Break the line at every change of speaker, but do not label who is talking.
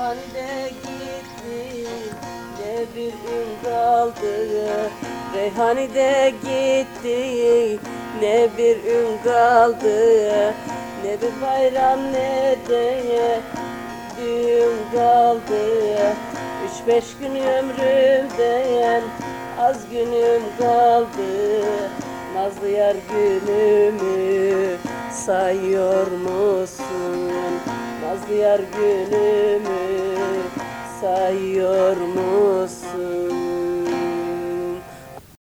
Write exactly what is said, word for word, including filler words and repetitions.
Reyhan'de gitti, ne bir ün kaldı. Reyhan'de gitti, ne bir ün kaldı. Ne bir bayram ne de düğün kaldı. Üç beş gün ömrümden az günüm kaldı. Nazlı yar günümü sayıyor musun? Nazlı yar günümü sayıyor musun?